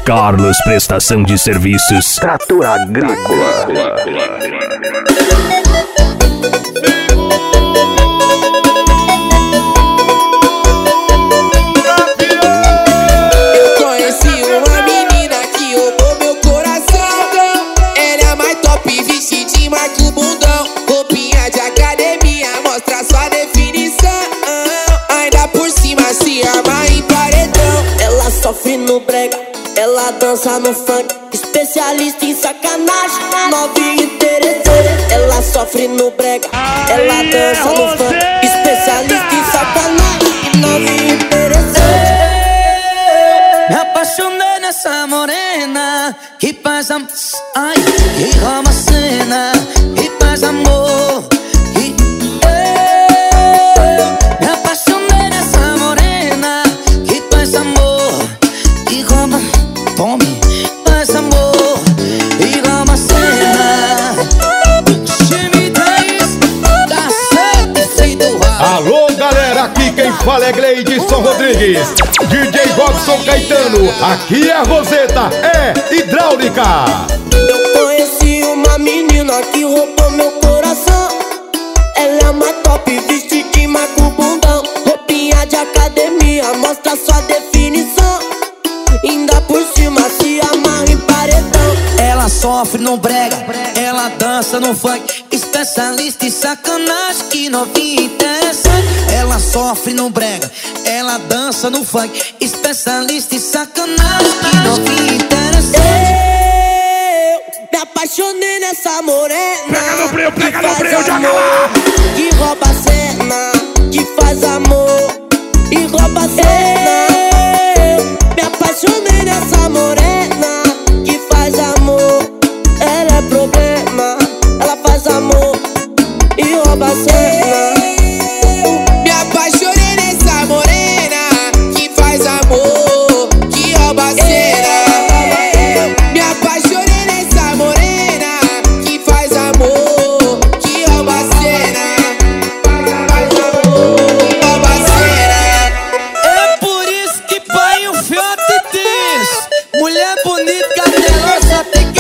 Carlos Prestação de Serviços. Trator Agrícola. Eu conheci uma menina que roubou meu coração. Ela é mais top, vestidinha, marca o bundão. Roupinha de academia, mostra sua definição. Ainda por cima se amarra em paredão. Ela sofre no brega, ela dança no funk, especialista em sacanagem, novinha interessante. Ela sofre no brega, ela dança no funk, especialista em sacanagem, novinha interessante. Me apaixonei nessa morena que faz ai, que rouba a cena, que faz amor. Me apaixonei nessa morena que faz amor, que rouba, tome, faz amor e rouba a cena. Time 10, cacete sem doar. Alô, galera, aqui quem fala é Gleidson Rodrigues, DJ Robson Caetano, aqui é a Roseta, é hidráulica. Eu conheci uma menina que roubou meu coração. Ela é uma top, vestidinha, marca o bundão. Roupinha de academia, mostra sua definição. Ainda por cima se amarra em paredão. Ela sofre no brega, ela dança no funk, especialista em sacanagem, que novinha interessante. Ela sofre no brega, ela dança no funk, especialista em sacanagem, que novinha interessante. Eu me apaixonei nessa morena. Pega no breu, que joga faz lá. amor, que rouba a cena, que faz amor e rouba a cena. Me apaixonei nessa morena que faz amor. Ela é problema, ela faz amor e rouba a cena. Me apaixonei nessa morena que faz amor, que rouba a cena. Me apaixonei nessa morena que faz amor, que rouba a cena. Rouba a cena. É por isso que pai o fiote diz: mulher bonita, cadelosa, tem que